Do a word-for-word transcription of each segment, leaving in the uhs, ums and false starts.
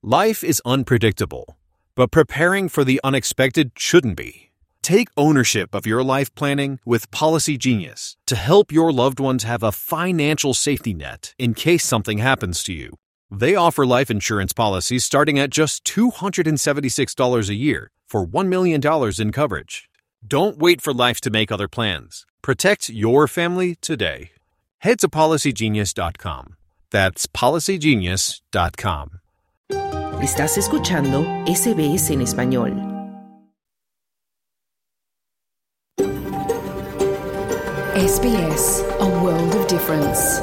Life is unpredictable, but preparing for the unexpected shouldn't be. Take ownership of your life planning with Policy Genius to help your loved ones have a financial safety net in case something happens to you. They offer life insurance policies starting at just two hundred seventy-six dollars a year for one million dollars in coverage. Don't wait for life to make other plans. Protect your family today. Head to policy genius dot com. That's policy genius dot com. Estás escuchando S B S en español. S B S, a world of difference.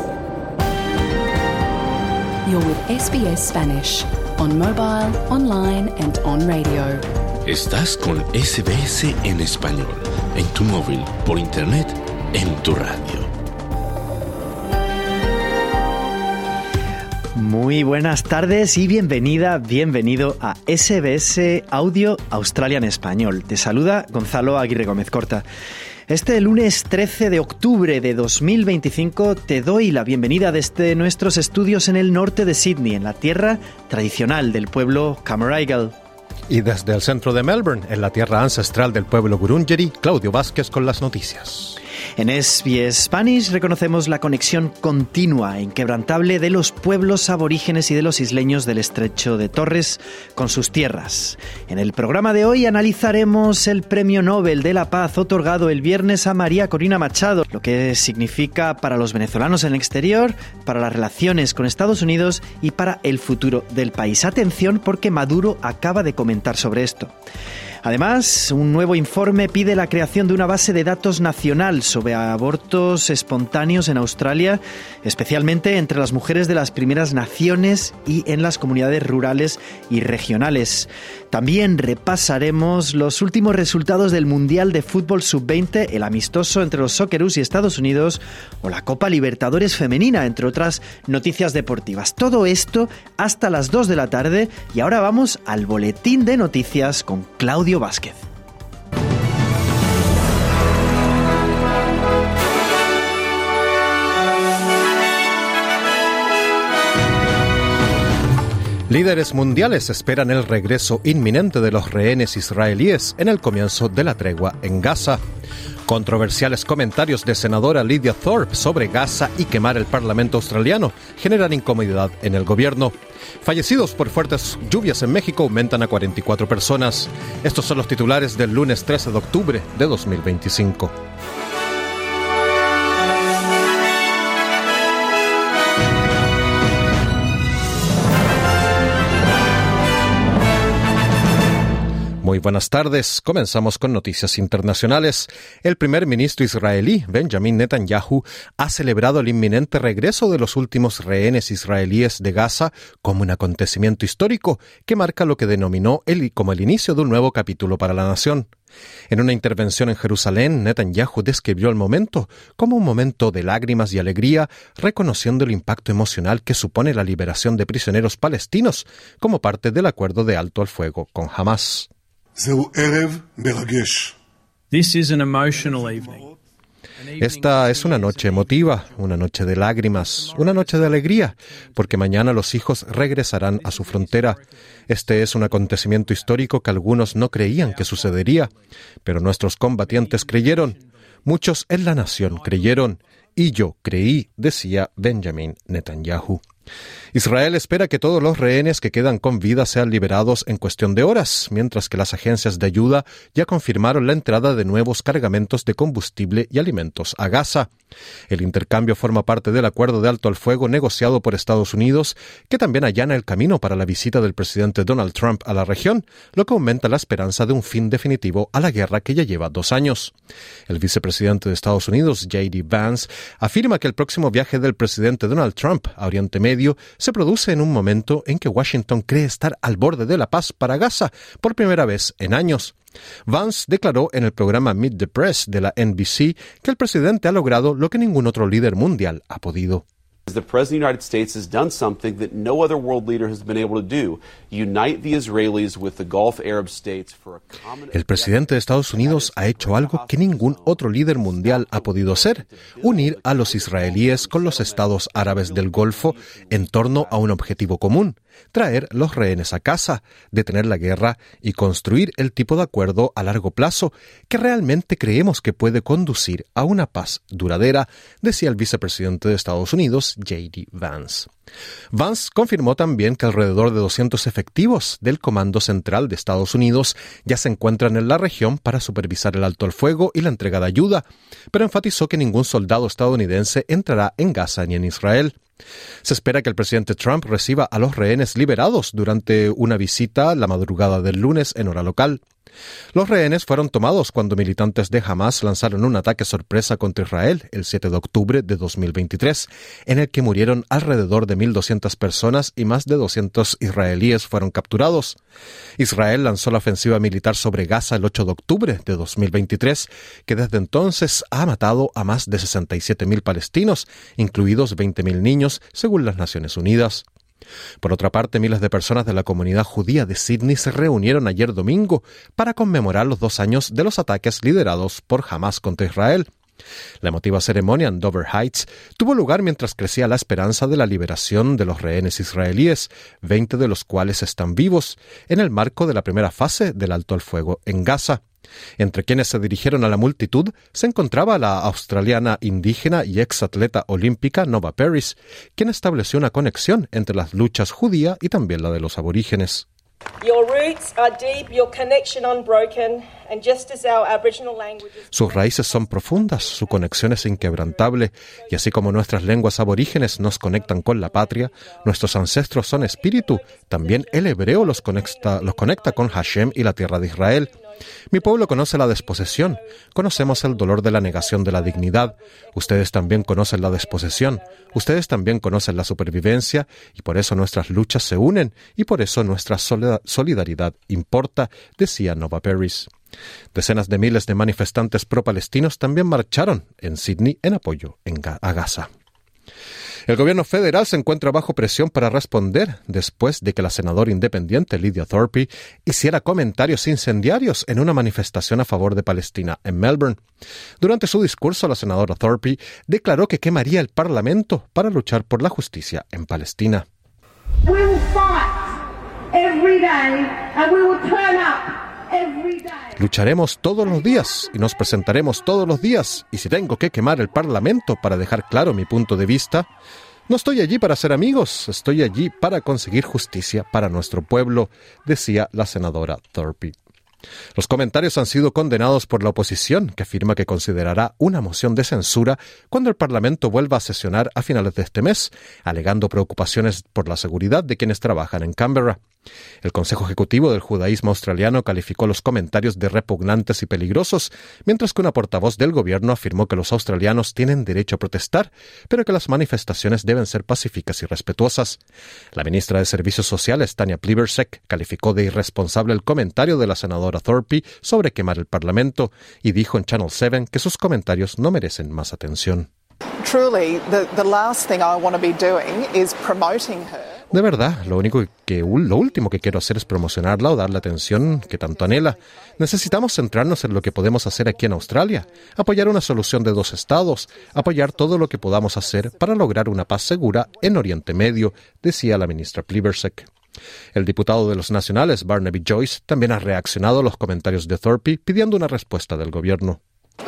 You're with S B S Spanish, on mobile, online and on radio. Estás con S B S en español, en tu móvil, por internet, en tu radio. Muy buenas tardes y bienvenida, bienvenido a S B S Audio Australia en Español. Te saluda Gonzalo Aguirre Gómez Corta. Este lunes trece de octubre de dos mil veinticinco te doy la bienvenida desde nuestros estudios en el norte de Sydney, en la tierra tradicional del pueblo Cammeraygal. Y desde el centro de Melbourne, en la tierra ancestral del pueblo Gurungeri, Claudio Vázquez con las noticias. En S B S Spanish reconocemos la conexión continua e inquebrantable de los pueblos aborígenes y de los isleños del Estrecho de Torres con sus tierras. En el programa de hoy analizaremos el Premio Nobel de la Paz otorgado el viernes a María Corina Machado, lo que significa para los venezolanos en el exterior, para las relaciones con Estados Unidos y para el futuro del país. Atención, porque Maduro acaba de comentar sobre esto. Además, un nuevo informe pide la creación de una base de datos nacional sobre abortos espontáneos en Australia, especialmente entre las mujeres de las primeras naciones y en las comunidades rurales y regionales. También repasaremos los últimos resultados del Mundial de Fútbol sub veinte, el amistoso entre los Socceroos y Estados Unidos, o la Copa Libertadores femenina, entre otras noticias deportivas. Todo esto hasta las dos de la tarde y ahora vamos al boletín de noticias con Claudio Vázquez. Líderes mundiales esperan el regreso inminente de los rehenes israelíes en el comienzo de la tregua en Gaza. Controversiales comentarios de senadora Lydia Thorpe sobre Gaza y quemar el Parlamento australiano generan incomodidad en el gobierno. Fallecidos por fuertes lluvias en México aumentan a cuarenta y cuatro personas. Estos son los titulares del lunes trece de octubre de dos mil veinticinco. Muy buenas tardes. Comenzamos con noticias internacionales. El primer ministro israelí, Benjamin Netanyahu, ha celebrado el inminente regreso de los últimos rehenes israelíes de Gaza como un acontecimiento histórico que marca lo que denominó él como el inicio de un nuevo capítulo para la nación. En una intervención en Jerusalén, Netanyahu describió el momento como un momento de lágrimas y alegría, reconociendo el impacto emocional que supone la liberación de prisioneros palestinos como parte del acuerdo de alto al fuego con Hamas. This is an emotional evening. Esta es una noche emotiva, una noche de lágrimas, una noche de alegría, porque mañana los hijos regresarán a su frontera. Este es un acontecimiento histórico que algunos no creían que sucedería, pero nuestros combatientes creyeron. Muchos en la nación creyeron, y yo creí, decía Benjamin Netanyahu. Israel espera que todos los rehenes que quedan con vida sean liberados en cuestión de horas, mientras que las agencias de ayuda ya confirmaron la entrada de nuevos cargamentos de combustible y alimentos a Gaza. El intercambio forma parte del acuerdo de alto al fuego negociado por Estados Unidos, que también allana el camino para la visita del presidente Donald Trump a la región, lo que aumenta la esperanza de un fin definitivo a la guerra que ya lleva dos años. El vicepresidente de Estados Unidos, J D Vance, afirma que el próximo viaje del presidente Donald Trump a Oriente Medio se produce en un momento en que Washington cree estar al borde de la paz para Gaza por primera vez en años. Vance declaró en el programa Meet the Press de la N B C que el presidente ha logrado lo que ningún otro líder mundial ha podido. The President of the United States has done something that no other world leader has been able to do. Unite the Israelis with the Gulf Arab states for a common... El presidente de Estados Unidos ha hecho algo que ningún otro líder mundial ha podido hacer: unir a los israelíes con los estados árabes del Golfo en torno a un objetivo común: traer los rehenes a casa, detener la guerra y construir el tipo de acuerdo a largo plazo que realmente creemos que puede conducir a una paz duradera, decía el vicepresidente de Estados Unidos, J D Vance. Vance confirmó también que alrededor de doscientos efectivos del Comando Central de Estados Unidos ya se encuentran en la región para supervisar el alto al fuego y la entrega de ayuda, pero enfatizó que ningún soldado estadounidense entrará en Gaza ni en Israel. Se espera que el presidente Trump reciba a los rehenes liberados durante una visita la madrugada del lunes en hora local. Los rehenes fueron tomados cuando militantes de Hamas lanzaron un ataque sorpresa contra Israel el siete de octubre de dos mil veintitrés, en el que murieron alrededor de mil doscientas personas y más de doscientos israelíes fueron capturados. Israel lanzó la ofensiva militar sobre Gaza el ocho de octubre de dos mil veintitrés, que desde entonces ha matado a más de sesenta y siete mil palestinos, incluidos veinte mil niños, según las Naciones Unidas. Por otra parte, miles de personas de la comunidad judía de Sydney se reunieron ayer domingo para conmemorar los dos años de los ataques liderados por Hamas contra Israel. La emotiva ceremonia en Dover Heights tuvo lugar mientras crecía la esperanza de la liberación de los rehenes israelíes, veinte de los cuales están vivos, en el marco de la primera fase del alto al fuego en Gaza. Entre quienes se dirigieron a la multitud se encontraba la australiana indígena y exatleta olímpica Nova Peris, quien estableció una conexión entre las luchas judía y también la de los aborígenes. Sus raíces son profundas, su conexión es inquebrantable, y así como nuestras lenguas aborígenes nos conectan con la patria, nuestros ancestros son espíritu, también el hebreo los conecta, los conecta con Hashem y la tierra de Israel. Mi pueblo conoce la desposesión, conocemos el dolor de la negación de la dignidad, ustedes también conocen la desposesión, ustedes también conocen la supervivencia, y por eso nuestras luchas se unen, y por eso nuestra solidaridad importa, decía Nova Peris. Decenas de miles de manifestantes pro-palestinos también marcharon en Sydney en apoyo a Gaza. El gobierno federal se encuentra bajo presión para responder después de que la senadora independiente Lydia Thorpe hiciera comentarios incendiarios en una manifestación a favor de Palestina en Melbourne. Durante su discurso, la senadora Thorpe declaró que quemaría el Parlamento para luchar por la justicia en Palestina. We will fight every day and we will turn up every day. Lucharemos todos los días y nos presentaremos todos los días, y si tengo que quemar el Parlamento para dejar claro mi punto de vista, no estoy allí para ser amigos, estoy allí para conseguir justicia para nuestro pueblo, decía la senadora Thorpe. Los comentarios han sido condenados por la oposición, que afirma que considerará una moción de censura cuando el Parlamento vuelva a sesionar a finales de este mes, alegando preocupaciones por la seguridad de quienes trabajan en Canberra. El Consejo Ejecutivo del Judaísmo Australiano calificó los comentarios de repugnantes y peligrosos, mientras que una portavoz del gobierno afirmó que los australianos tienen derecho a protestar, pero que las manifestaciones deben ser pacíficas y respetuosas. La ministra de Servicios Sociales, Tanya Plibersek, calificó de irresponsable el comentario de la senadora Thorpe sobre quemar el Parlamento y dijo en Channel siete que sus comentarios no merecen más atención. Truly, the, the last thing I want to be doing is promoting her. De verdad, lo único que, lo último que quiero hacer es promocionarla o darle atención que tanto anhela. Necesitamos centrarnos en lo que podemos hacer aquí en Australia, apoyar una solución de dos estados, apoyar todo lo que podamos hacer para lograr una paz segura en Oriente Medio, decía la ministra Plibersek. El diputado de los nacionales, Barnaby Joyce, también ha reaccionado a los comentarios de Thorpe pidiendo una respuesta del gobierno.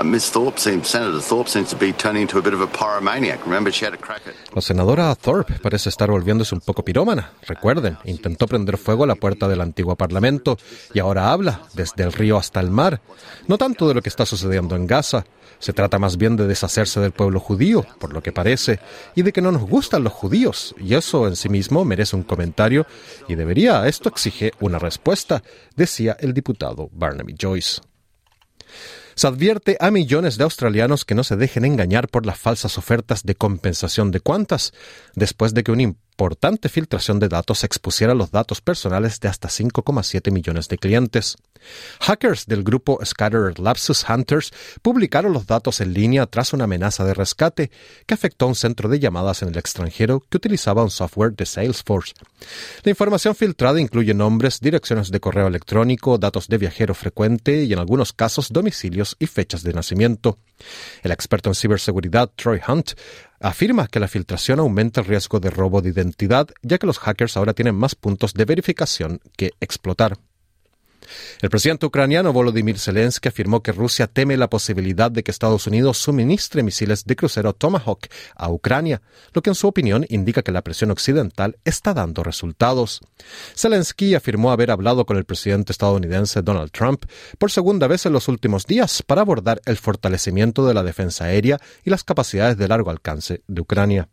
La senadora Thorpe parece estar volviéndose un poco pirómana. Recuerden, intentó prender fuego a la puerta del antiguo Parlamento y ahora habla desde el río hasta el mar. No tanto de lo que está sucediendo en Gaza. Se trata más bien de deshacerse del pueblo judío, por lo que parece, y de que no nos gustan los judíos, y eso en sí mismo merece un comentario, y debería, esto exige una respuesta, decía el diputado Barnaby Joyce. Se advierte a millones de australianos que no se dejen engañar por las falsas ofertas de compensación de Qantas, después de que un importante filtración de datos expusiera los datos personales de hasta cinco coma siete millones de clientes. Hackers del grupo Scattered Lapsus Hunters publicaron los datos en línea tras una amenaza de rescate que afectó a un centro de llamadas en el extranjero que utilizaba un software de Salesforce. La información filtrada incluye nombres, direcciones de correo electrónico, datos de viajero frecuente y en algunos casos domicilios y fechas de nacimiento. El experto en ciberseguridad Troy Hunt afirma que la filtración aumenta el riesgo de robo de identidad, ya que los hackers ahora tienen más puntos de verificación que explotar. El presidente ucraniano Volodymyr Zelensky afirmó que Rusia teme la posibilidad de que Estados Unidos suministre misiles de crucero Tomahawk a Ucrania, lo que en su opinión indica que la presión occidental está dando resultados. Zelensky afirmó haber hablado con el presidente estadounidense Donald Trump por segunda vez en los últimos días para abordar el fortalecimiento de la defensa aérea y las capacidades de largo alcance de Ucrania.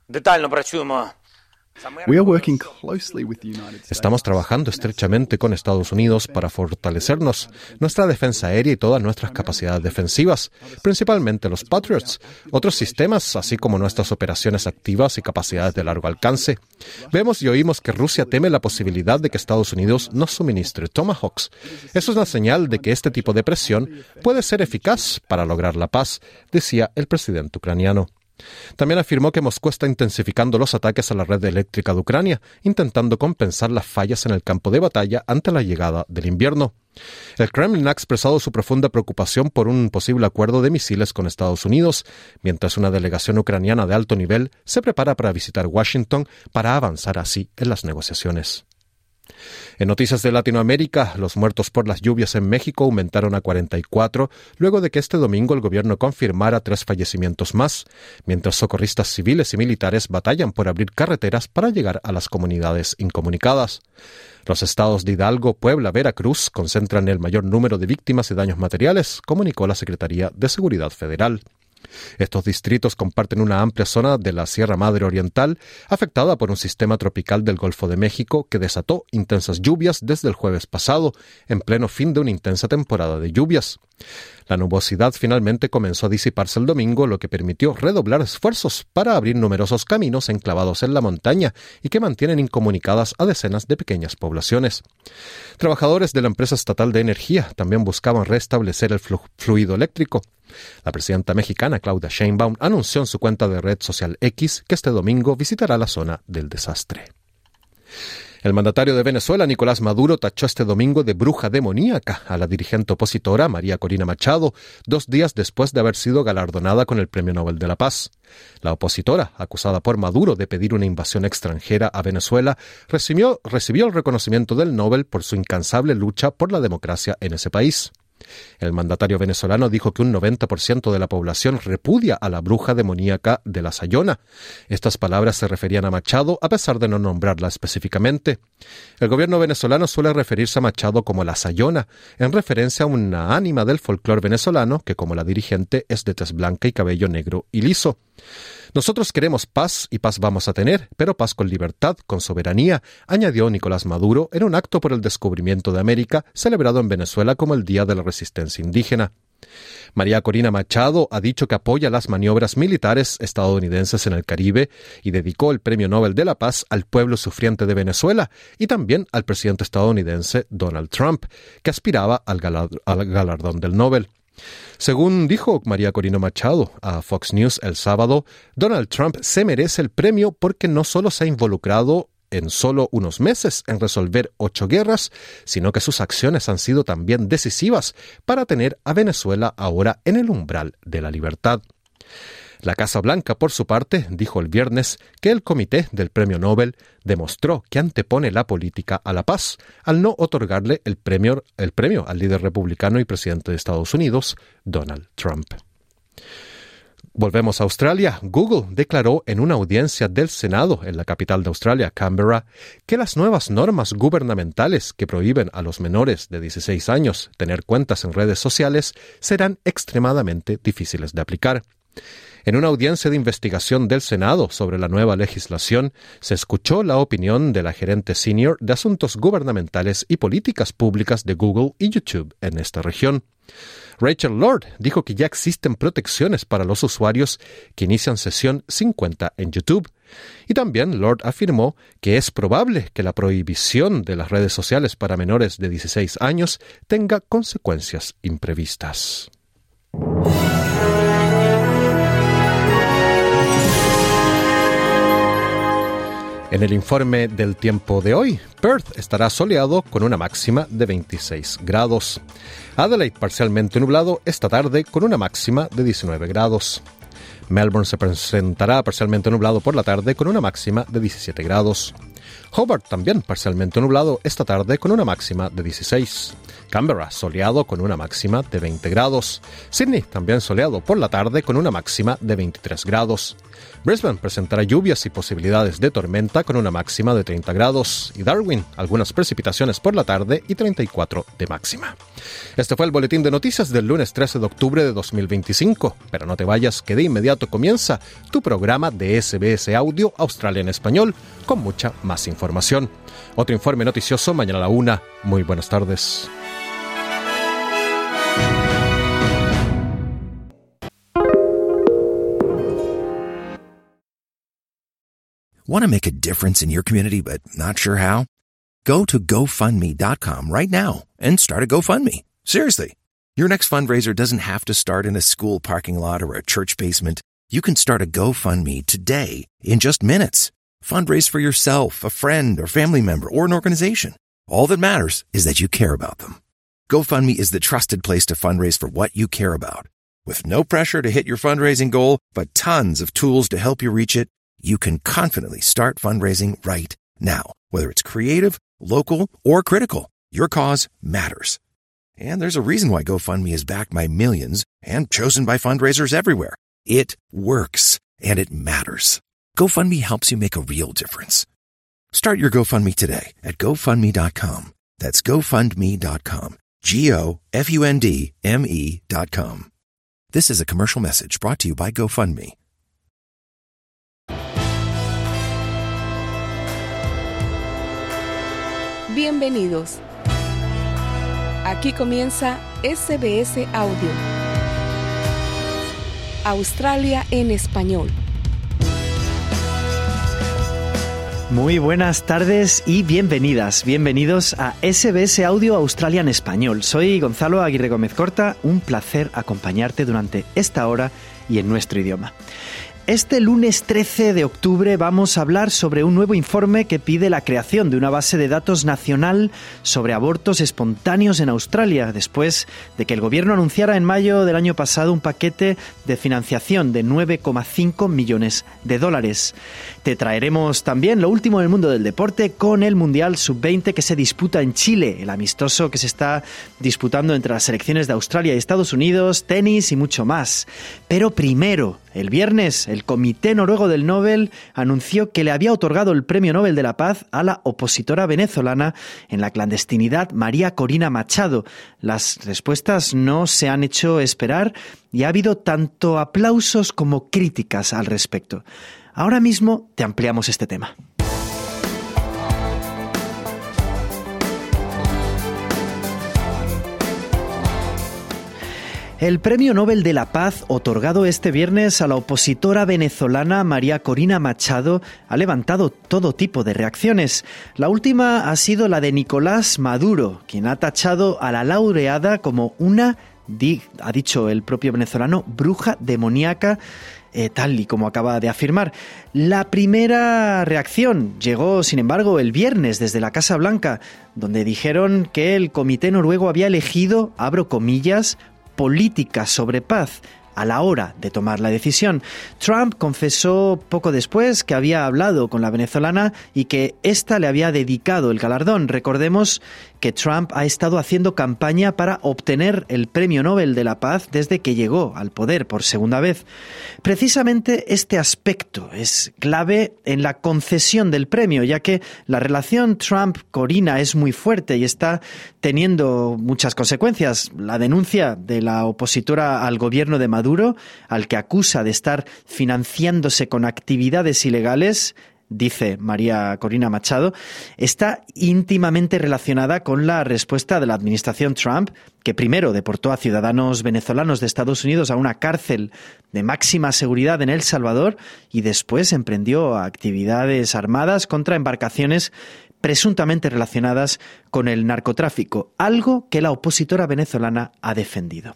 Estamos trabajando estrechamente con Estados Unidos para fortalecernos, nuestra defensa aérea y todas nuestras capacidades defensivas, principalmente los Patriots, otros sistemas, así como nuestras operaciones activas y capacidades de largo alcance. Vemos y oímos que Rusia teme la posibilidad de que Estados Unidos nos suministre Tomahawks. Eso es una señal de que este tipo de presión puede ser eficaz para lograr la paz, decía el presidente ucraniano. También afirmó que Moscú está intensificando los ataques a la red eléctrica de Ucrania, intentando compensar las fallas en el campo de batalla ante la llegada del invierno. El Kremlin ha expresado su profunda preocupación por un posible acuerdo de misiles con Estados Unidos, mientras una delegación ucraniana de alto nivel se prepara para visitar Washington para avanzar así en las negociaciones. En noticias de Latinoamérica, los muertos por las lluvias en México aumentaron a cuarenta y cuatro, luego de que este domingo el gobierno confirmara tres fallecimientos más, mientras socorristas civiles y militares batallan por abrir carreteras para llegar a las comunidades incomunicadas. Los estados de Hidalgo, Puebla, Veracruz concentran el mayor número de víctimas y daños materiales, comunicó la Secretaría de Seguridad Federal. Estos distritos comparten una amplia zona de la Sierra Madre Oriental, afectada por un sistema tropical del Golfo de México que desató intensas lluvias desde el jueves pasado, en pleno fin de una intensa temporada de lluvias. La nubosidad finalmente comenzó a disiparse el domingo, lo que permitió redoblar esfuerzos para abrir numerosos caminos enclavados en la montaña y que mantienen incomunicadas a decenas de pequeñas poblaciones. Trabajadores de la empresa estatal de energía también buscaban restablecer el flu- fluido eléctrico. La presidenta mexicana Claudia Sheinbaum anunció en su cuenta de red social X que este domingo visitará la zona del desastre. El mandatario de Venezuela, Nicolás Maduro, tachó este domingo de bruja demoníaca a la dirigente opositora María Corina Machado, dos días después de haber sido galardonada con el Premio Nobel de la Paz. La opositora, acusada por Maduro de pedir una invasión extranjera a Venezuela, recibió, recibió el reconocimiento del Nobel por su incansable lucha por la democracia en ese país. El mandatario venezolano dijo que un noventa por ciento de la población repudia a la bruja demoníaca de la Sayona. Estas palabras se referían a Machado a pesar de no nombrarla específicamente. El gobierno venezolano suele referirse a Machado como la Sayona, en referencia a una ánima del folclore venezolano que, como la dirigente, es de tez blanca y cabello negro y liso. Nosotros queremos paz y paz vamos a tener, pero paz con libertad, con soberanía, añadió Nicolás Maduro en un acto por el descubrimiento de América celebrado en Venezuela como el Día de la Resistencia Indígena. María Corina Machado ha dicho que apoya las maniobras militares estadounidenses en el Caribe y dedicó el Premio Nobel de la Paz al pueblo sufriente de Venezuela y también al presidente estadounidense Donald Trump, que aspiraba al, galard- al galardón del Nobel. Según dijo María Corina Machado a Fox News el sábado, Donald Trump se merece el premio porque no solo se ha involucrado en solo unos meses en resolver ocho guerras, sino que sus acciones han sido también decisivas para tener a Venezuela ahora en el umbral de la libertad. La Casa Blanca, por su parte, dijo el viernes que el comité del Premio Nobel demostró que antepone la política a la paz al no otorgarle el premio, el premio al líder republicano y presidente de Estados Unidos, Donald Trump. Volvemos a Australia. Google declaró en una audiencia del Senado en la capital de Australia, Canberra, que las nuevas normas gubernamentales que prohíben a los menores de dieciséis años tener cuentas en redes sociales serán extremadamente difíciles de aplicar. En una audiencia de investigación del Senado sobre la nueva legislación, se escuchó la opinión de la gerente senior de asuntos gubernamentales y políticas públicas de Google y YouTube en esta región. Rachel Lord dijo que ya existen protecciones para los usuarios que inician sesión sin cuenta en YouTube. Y también Lord afirmó que es probable que la prohibición de las redes sociales para menores de dieciséis años tenga consecuencias imprevistas. En el informe del tiempo de hoy, Perth estará soleado con una máxima de veintiséis grados. Adelaide parcialmente nublado esta tarde con una máxima de diecinueve grados. Melbourne se presentará parcialmente nublado por la tarde con una máxima de diecisiete grados. Hobart también parcialmente nublado esta tarde con una máxima de dieciséis. Canberra soleado con una máxima de veinte grados. Sydney también soleado por la tarde con una máxima de veintitrés grados. Brisbane presentará lluvias y posibilidades de tormenta con una máxima de treinta grados. Y Darwin, algunas precipitaciones por la tarde y treinta y cuatro de máxima. Este fue el boletín de noticias del lunes trece de octubre de dos mil veinticinco. Pero no te vayas, que de inmediato comienza tu programa de S B S Audio Australia en Español con mucha más información. Otro informe noticioso mañana a la una. Muy buenas tardes. Want to make a difference in your community but not sure how? Go to go fund me dot com right now and start a GoFundMe. Seriously. Your next fundraiser doesn't have to start in a school parking lot or a church basement. You can start a GoFundMe today in just minutes. Fundraise for yourself, a friend, or family member, or an organization. All that matters is that you care about them. GoFundMe is the trusted place to fundraise for what you care about. With no pressure to hit your fundraising goal, but tons of tools to help you reach it, you can confidently start fundraising right now. Whether it's creative, local, or critical, your cause matters. And there's a reason why GoFundMe is backed by millions and chosen by fundraisers everywhere. It works, and it matters. GoFundMe helps you make a real difference. Start your GoFundMe today at go fund me dot com. That's go fund me dot com. G O F U N D M E dot com. This is a commercial message brought to you by GoFundMe. Bienvenidos. Aquí comienza S B S Audio. Australia en español. Muy buenas tardes y bienvenidas, bienvenidos a S B S Audio Australia en español. Soy Gonzalo Aguirre Gómez Corta, un placer acompañarte durante esta hora y en nuestro idioma. Este lunes trece de octubre vamos a hablar sobre un nuevo informe que pide la creación de una base de datos nacional sobre abortos espontáneos en Australia, después de que el gobierno anunciara en mayo del año pasado un paquete de financiación de nueve coma cinco millones de dólares. Te traeremos también lo último del mundo del deporte con el Mundial sub veinte que se disputa en Chile, el amistoso que se está disputando entre las selecciones de Australia y Estados Unidos, tenis y mucho más. Pero primero, el viernes, el Comité Noruego del Nobel anunció que le había otorgado el Premio Nobel de la Paz a la opositora venezolana en la clandestinidad María Corina Machado. Las respuestas no se han hecho esperar y ha habido tanto aplausos como críticas al respecto. Ahora mismo te ampliamos este tema. El Premio Nobel de la Paz, otorgado este viernes a la opositora venezolana María Corina Machado, ha levantado todo tipo de reacciones. La última ha sido la de Nicolás Maduro, quien ha tachado a la laureada como una, ha dicho el propio venezolano, bruja demoníaca, eh, tal y como acaba de afirmar. La primera reacción llegó, sin embargo, el viernes desde la Casa Blanca, donde dijeron que el comité noruego había elegido, abro comillas, política sobre paz a la hora de tomar la decisión. Trump confesó poco después que había hablado con la venezolana y que ésta le había dedicado el galardón. Recordemos que Trump ha estado haciendo campaña para obtener el Premio Nobel de la Paz desde que llegó al poder por segunda vez. Precisamente este aspecto es clave en la concesión del premio, ya que la relación Trump-Corina es muy fuerte y está teniendo muchas consecuencias. La denuncia de la opositora al gobierno de Maduro Maduro, al que acusa de estar financiándose con actividades ilegales, dice María Corina Machado, está íntimamente relacionada con la respuesta de la administración Trump, que primero deportó a ciudadanos venezolanos de Estados Unidos a una cárcel de máxima seguridad en El Salvador y después emprendió actividades armadas contra embarcaciones presuntamente relacionadas con el narcotráfico, algo que la opositora venezolana ha defendido.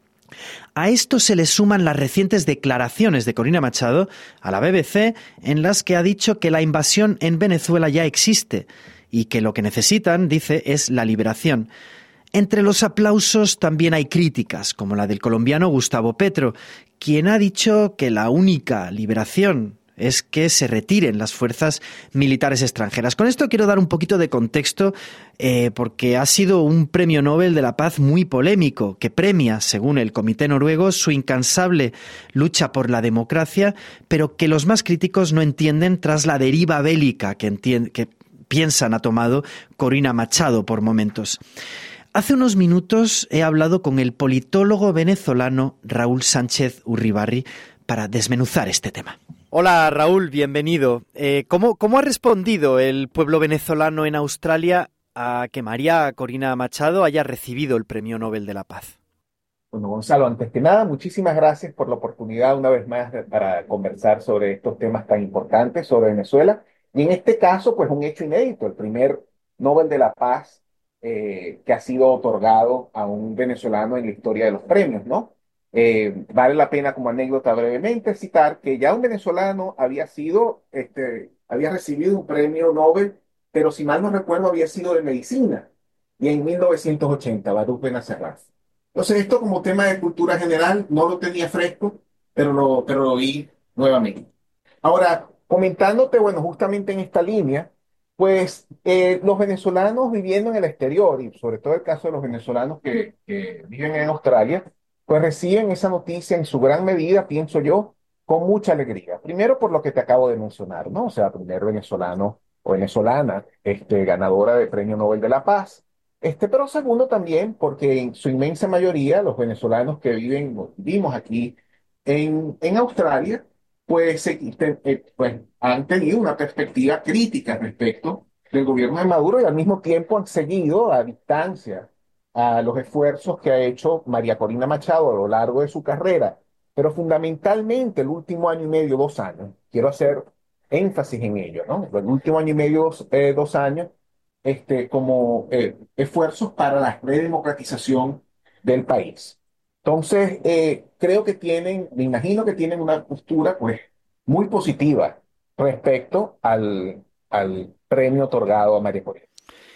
A esto se le suman las recientes declaraciones de Corina Machado a la B B C, en las que ha dicho que la invasión en Venezuela ya existe y que lo que necesitan, dice, es la liberación. Entre los aplausos también hay críticas, como la del colombiano Gustavo Petro, quien ha dicho que la única liberación es que se retiren las fuerzas militares extranjeras. Con esto quiero dar un poquito de contexto eh, porque ha sido un premio Nobel de la Paz muy polémico que premia, según el Comité Noruego, su incansable lucha por la democracia, pero que los más críticos no entienden tras la deriva bélica que, entien- que piensan ha tomado Corina Machado por momentos. Hace unos minutos he hablado con el politólogo venezolano Raúl Sánchez Urribarri para desmenuzar este tema. Hola Raúl, bienvenido. Eh, ¿cómo, ¿Cómo ha respondido el pueblo venezolano en Australia a que María Corina Machado haya recibido el Premio Nobel de la Paz? Bueno, Gonzalo, antes que nada, muchísimas gracias por la oportunidad una vez más de- para conversar sobre estos temas tan importantes sobre Venezuela. Y en este caso, pues un hecho inédito, el primer Nobel de la Paz eh, que ha sido otorgado a un venezolano en la historia de los premios, ¿no? Eh, vale la pena como anécdota brevemente citar que ya un venezolano había sido, este, había recibido un premio Nobel, pero si mal no recuerdo había sido de medicina, y en mil novecientos ochenta, Baruch Benacerraf. Entonces esto como tema de cultura general no lo tenía fresco, pero lo, pero lo vi nuevamente. Ahora, comentándote, bueno, justamente en esta línea, pues eh, los venezolanos viviendo en el exterior, y sobre todo el caso de los venezolanos que, que viven en Australia, pues reciben esa noticia en su gran medida, pienso yo, con mucha alegría. Primero por lo que te acabo de mencionar, ¿no? O sea, primer venezolano o venezolana, este, ganadora del Premio Nobel de la Paz. Este, pero segundo también porque en su inmensa mayoría los venezolanos que viven, vivimos aquí en, en Australia, pues, se- te- eh, pues han tenido una perspectiva crítica respecto del gobierno de Maduro y al mismo tiempo han seguido a distancia a los esfuerzos que ha hecho María Corina Machado a lo largo de su carrera, pero fundamentalmente el último año y medio, dos años. Quiero hacer énfasis en ello, ¿no? El último año y medio, dos, eh, dos años, este, como eh, esfuerzos para la redemocratización del país. Entonces, eh, creo que tienen, me imagino que tienen una postura, pues, muy positiva respecto al, al premio otorgado a María Corina.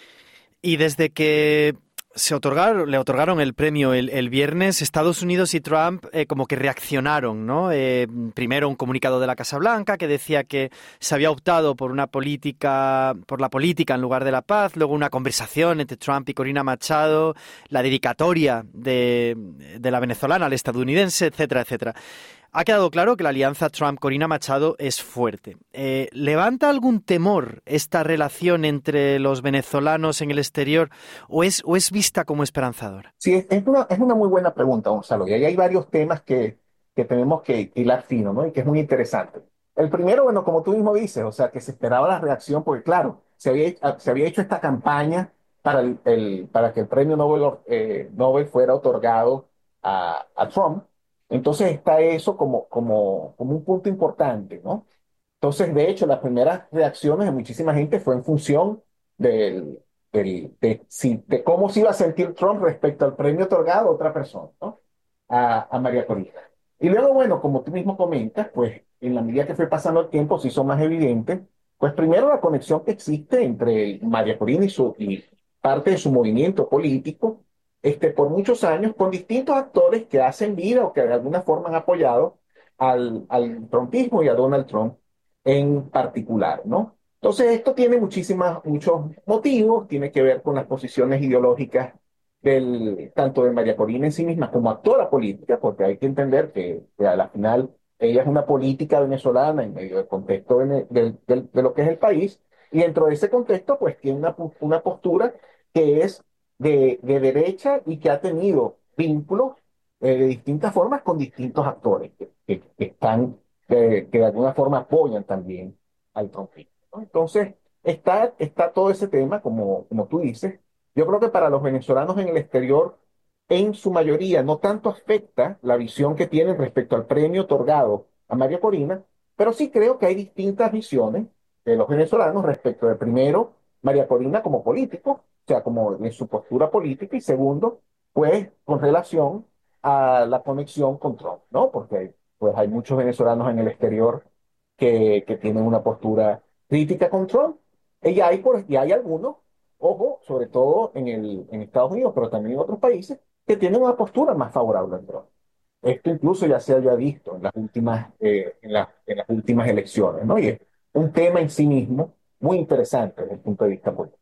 Y desde que se otorgaron, le otorgaron el premio el, el viernes, Estados Unidos y Trump eh, como que reaccionaron, ¿no? Eh, primero un comunicado de la Casa Blanca que decía que se había optado por una política, por la política en lugar de la paz, luego una conversación entre Trump y Corina Machado, la dedicatoria de, de la venezolana al estadounidense, etcétera, etcétera. Ha quedado claro que la alianza Trump-Corina Machado es fuerte. Eh, ¿Levanta algún temor esta relación entre los venezolanos en el exterior o es, o es vista como esperanzadora? Sí, es, es una, es una muy buena pregunta, Gonzalo, y ahí hay varios temas que, que tenemos que hilar fino, ¿no? Y que es muy interesante. El primero, bueno, como tú mismo dices, o sea, que se esperaba la reacción, porque claro, se había, se había hecho esta campaña para, el, el- para que el premio Nobel, eh, Nobel fuera otorgado a, a Trump. Entonces está eso como, como, como un punto importante, ¿no? Entonces, de hecho, las primeras reacciones de muchísima gente fue en función del, del- de, si- de cómo se iba a sentir Trump respecto al premio otorgado a otra persona, ¿no? A, a María Corina. Y luego, bueno, como tú mismo comentas, pues en la medida que fue pasando el tiempo se hizo más evidente, pues primero la conexión que existe entre María Corina y, su, y parte de su movimiento político, este, por muchos años, con distintos actores que hacen vida o que de alguna forma han apoyado al, al trumpismo y a Donald Trump en particular, ¿no? Entonces, esto tiene muchísimas, muchos motivos, tiene que ver con las posiciones ideológicas del, tanto de María Corina en sí misma como actora política, porque hay que entender que, que a la final ella es una política venezolana en medio del contexto vene- del- del- de lo que es el país, y dentro de ese contexto, pues tiene una, pu- una postura que es de, de derecha y que ha tenido vínculos eh, de distintas formas con distintos actores que, que, que están, que, que de alguna forma apoyan también al conflicto, ¿no? Entonces, está, está todo ese tema, como, como tú dices. Yo creo que para los venezolanos en el exterior, en su mayoría, no tanto afecta la visión que tienen respecto al premio otorgado a María Corina, pero sí creo que hay distintas visiones de los venezolanos respecto de, primero, María Corina como político, o sea, como en su postura política, y segundo, pues con relación a la conexión con Trump, ¿no? Porque pues hay muchos venezolanos en el exterior que, que tienen una postura crítica con Trump, y hay, por, y hay algunos, ojo, sobre todo en, el, en Estados Unidos, pero también en otros países, que tienen una postura más favorable a Trump. Esto incluso ya se había visto en las últimas, eh, en la- en las últimas elecciones, ¿no? Y es un tema en sí mismo muy interesante desde el punto de vista político.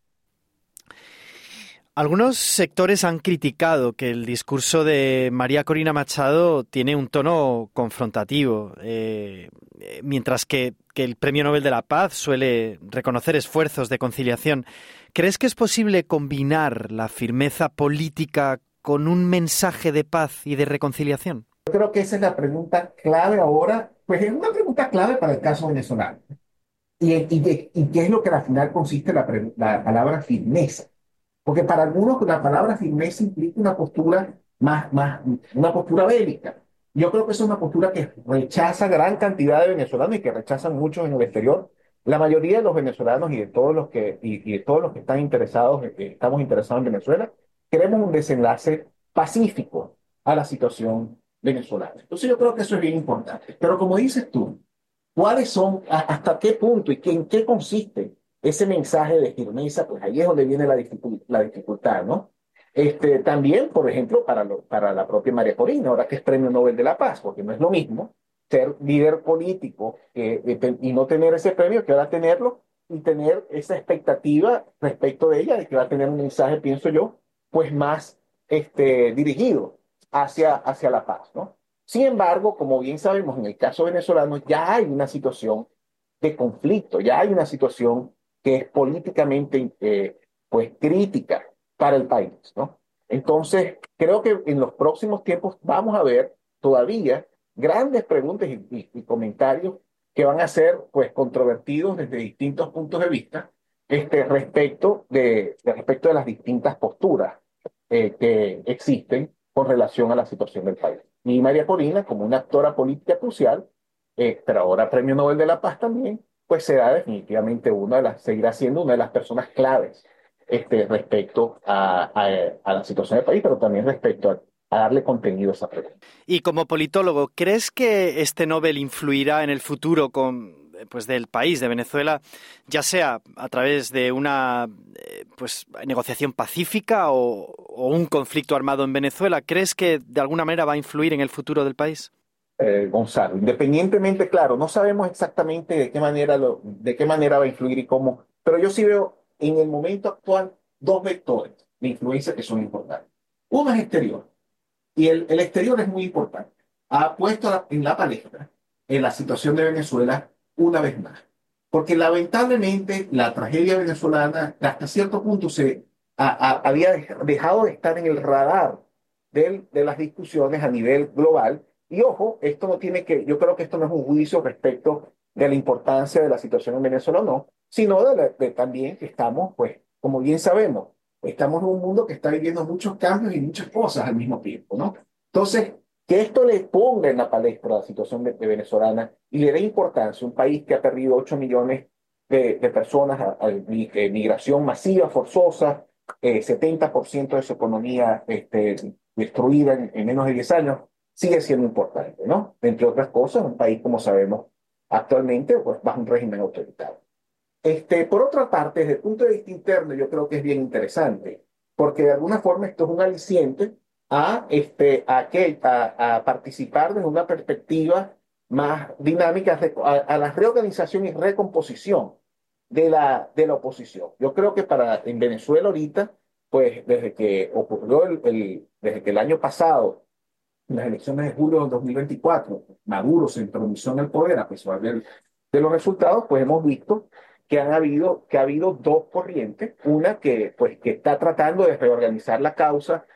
Algunos sectores han criticado que el discurso de María Corina Machado tiene un tono confrontativo, eh, mientras que, que el Premio Nobel de la Paz suele reconocer esfuerzos de conciliación. ¿Crees que es posible combinar la firmeza política con un mensaje de paz y de reconciliación? Yo creo que esa es la pregunta clave ahora, pues es una pregunta clave para el caso venezolano. ¿Y, y, de- y qué es lo que al final consiste la, pre- la palabra firmeza? Porque para algunos la palabra firmeza implica una postura más, más, una postura bélica. Yo creo que es una postura que rechaza gran cantidad de venezolanos y que rechazan muchos en el exterior. La mayoría de los venezolanos y de todos los que, y, y de todos los que están interesados, eh, estamos interesados en Venezuela, queremos un desenlace pacífico a la situación venezolana. Entonces yo creo que eso es bien importante. Pero como dices tú, ¿cuáles son, a- hasta qué punto y qué- en qué consiste ese mensaje de firmeza? Pues ahí es donde viene la, dificu- la dificultad, ¿no? Este, también, por ejemplo, para, lo- para la propia María Corina, ahora que es Premio Nobel de la Paz, porque no es lo mismo ser líder político eh, eh, te- y no tener ese premio que ahora tenerlo y tener esa expectativa respecto de ella de que va a tener un mensaje, pienso yo, pues más este, dirigido hacia, hacia la paz, ¿no? Sin embargo, como bien sabemos, en el caso venezolano ya hay una situación de conflicto, ya hay una situación que es políticamente eh, pues crítica para el país, ¿no? Entonces, creo que en los próximos tiempos vamos a ver todavía grandes preguntas y, y- y comentarios que van a ser pues controvertidos desde distintos puntos de vista este, respecto de, de respecto de las distintas posturas eh, que existen con relación a la situación del país. Y María Corina, como una actora política crucial, eh, pero ahora Premio Nobel de la Paz también, pues será definitivamente una de las, seguirá siendo una de las personas claves este, respecto a, a, a la situación del país, pero también respecto a, a darle contenido a esa pregunta. Y como politólogo, ¿crees que este Nobel influirá en el futuro con, pues, del país, de Venezuela, ya sea a través de una eh, pues, negociación pacífica o, o un conflicto armado en Venezuela? ¿Crees que de alguna manera va a influir en el futuro del país? Eh, Gonzalo, independientemente, claro, no sabemos exactamente de qué manera lo, de qué manera va a influir y cómo, pero yo sí veo en el momento actual dos vectores de influencia que son importantes. Uno es exterior, y el, el exterior es muy importante. Ha puesto en la palestra en la situación de Venezuela una vez más. Porque lamentablemente la tragedia venezolana hasta cierto punto se a- a- había dejado de estar en el radar del- de las discusiones a nivel global. Y ojo, esto no tiene que, yo creo que esto no es un juicio respecto de la importancia de la situación en Venezuela o no, sino de, la- de también que estamos, pues, como bien sabemos, estamos en un mundo que está viviendo muchos cambios y muchas cosas al mismo tiempo, ¿no? Entonces, que esto le ponga en la palestra la situación de, de venezolana y le dé importancia a un país que ha perdido ocho millones de, de personas a, a mi- eh, migración masiva, forzosa, eh, setenta por ciento de su economía este, destruida en, en menos de diez años, sigue siendo importante, ¿no? Entre otras cosas, un país, como sabemos, actualmente, pues, bajo un régimen autoritario. Este, por otra parte, desde el punto de vista interno, yo creo que es bien interesante, porque de alguna forma esto es un aliciente a, este, a, que, a, a participar desde una perspectiva más dinámica a, a la reorganización y recomposición de la, de la oposición. Yo creo que para, en Venezuela ahorita, pues desde que ocurrió el, el- desde que el año pasado, en las elecciones de julio del dos mil veinticuatro, Maduro se introdujo en el poder, a pesar de, de los resultados, pues hemos visto que han habido, que ha habido dos corrientes, una que, pues, que está tratando de reorganizar la causa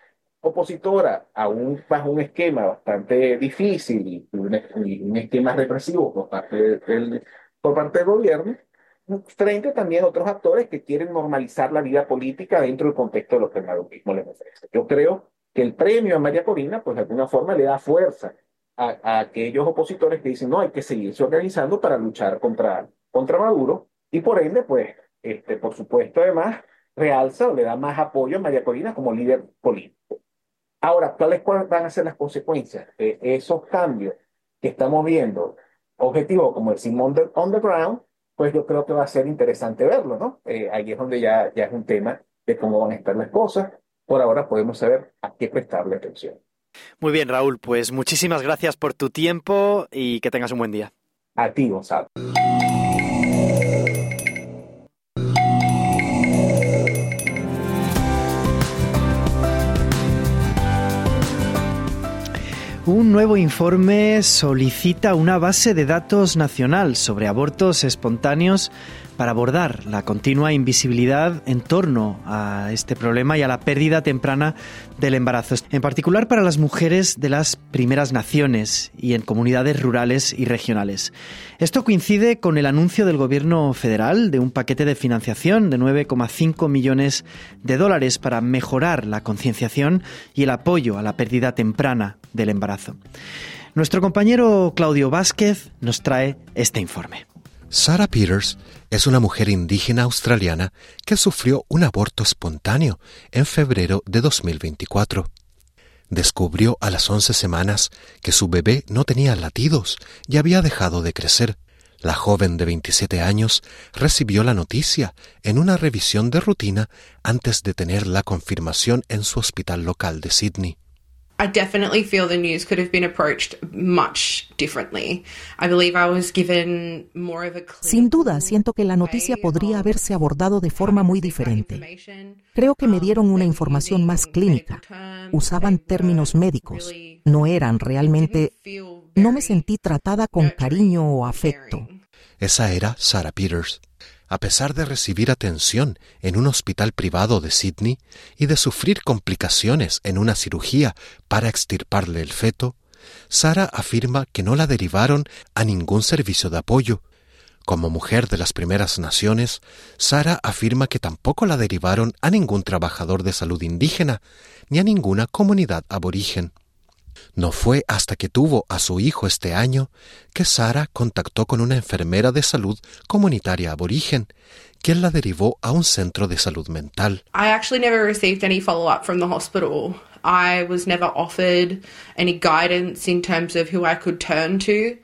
opositora, aún bajo un esquema bastante difícil y un, y un esquema represivo por parte del, por parte del gobierno, frente también a otros actores que quieren normalizar la vida política dentro del contexto de lo que el madurismo les ofrece. Yo creo que el premio a María Corina, pues de alguna forma le da fuerza a, a aquellos opositores que dicen, no, hay que seguirse organizando para luchar contra, contra Maduro, y por ende, pues, este, por supuesto, además, realza o le da más apoyo a María Corina como líder político. Ahora, ¿cuáles van a ser las consecuencias de esos cambios que estamos viendo? Objetivo, como decimos, on the, on the ground, pues yo creo que va a ser interesante verlo, ¿no? Eh, ahí es donde ya, ya es un tema de cómo van a estar las cosas. Por ahora podemos saber a qué prestarle atención. Muy bien, Raúl, pues muchísimas gracias por tu tiempo y que tengas un buen día. A ti, Gonzalo. Un nuevo informe solicita una base de datos nacional sobre abortos espontáneos para abordar la continua invisibilidad en torno a este problema y a la pérdida temprana del embarazo, en particular para las mujeres de las primeras naciones y en comunidades rurales y regionales. Esto coincide con el anuncio del Gobierno federal de un paquete de financiación de nueve coma cinco millones de dólares para mejorar la concienciación y el apoyo a la pérdida temprana del embarazo. Nuestro compañero Claudio Vázquez nos trae este informe. Sarah Peters es una mujer indígena australiana que sufrió un aborto espontáneo en febrero de dos mil veinticuatro. Descubrió a las once semanas que su bebé no tenía latidos y había dejado de crecer. La joven de veintisiete años recibió la noticia en una revisión de rutina antes de tener la confirmación en su hospital local de Sydney. I definitely feel the news could have been approached much differently. I believe I was given more of a clear... Sin duda, siento que la noticia podría haberse abordado de forma muy diferente. Creo que me dieron una información más clínica. Usaban términos médicos. No eran realmente... No me sentí tratada con cariño o afecto. Esa era Sarah Peters. A pesar de recibir atención en un hospital privado de Sydney y de sufrir complicaciones en una cirugía para extirparle el feto, Sarah afirma que no la derivaron a ningún servicio de apoyo. Como mujer de las primeras naciones, Sarah afirma que tampoco la derivaron a ningún trabajador de salud indígena ni a ninguna comunidad aborigen. No fue hasta que tuvo a su hijo este año que Sarah contactó con una enfermera de salud comunitaria aborigen, quien la derivó a un centro de salud mental. I actually never received any follow-up from the hospital. I was never offered any guidance in terms of who I could turn to.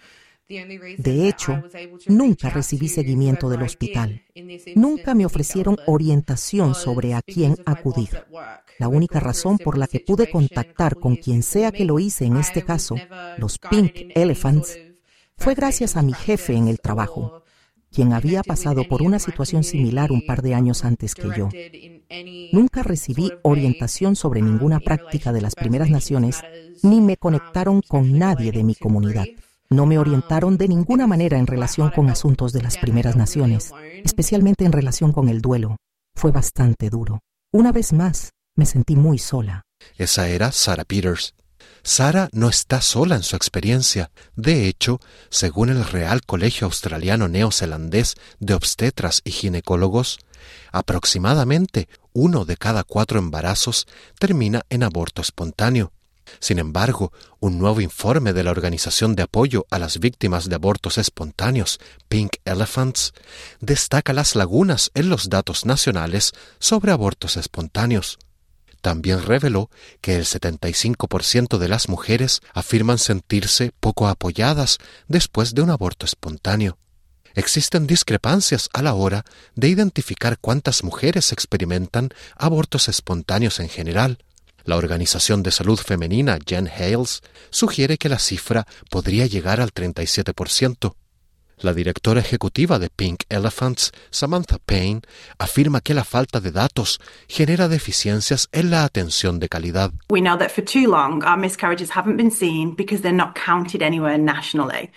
De hecho, nunca recibí seguimiento del hospital. Nunca me ofrecieron orientación sobre a quién acudir. La única razón por la que pude contactar con quien sea que lo hice en este caso, los Pink Elephants, fue gracias a mi jefe en el trabajo, quien había pasado por una situación similar un par de años antes que yo. Nunca recibí orientación sobre ninguna práctica de las primeras naciones, ni me conectaron con nadie de mi comunidad. No me orientaron de ninguna manera en relación con asuntos de las primeras naciones, especialmente en relación con el duelo. Fue bastante duro. Una vez más, me sentí muy sola. Esa era Sarah Peters. Sarah no está sola en su experiencia. De hecho, según el Real Colegio Australiano Neozelandés de Obstetras y Ginecólogos, aproximadamente uno de cada cuatro embarazos termina en aborto espontáneo. Sin embargo, un nuevo informe de la Organización de Apoyo a las Víctimas de Abortos Espontáneos, Pink Elephants, destaca las lagunas en los datos nacionales sobre abortos espontáneos. También reveló que el setenta y cinco por ciento de las mujeres afirman sentirse poco apoyadas después de un aborto espontáneo. Existen discrepancias a la hora de identificar cuántas mujeres experimentan abortos espontáneos en general. La Organización de Salud Femenina Jen Hales sugiere que la cifra podría llegar al treinta y siete por ciento. La directora ejecutiva de Pink Elephants, Samantha Payne, afirma que la falta de datos genera deficiencias en la atención de calidad. We know that for too long our miscarriages haven't been seen because they're not counted anywhere nationally.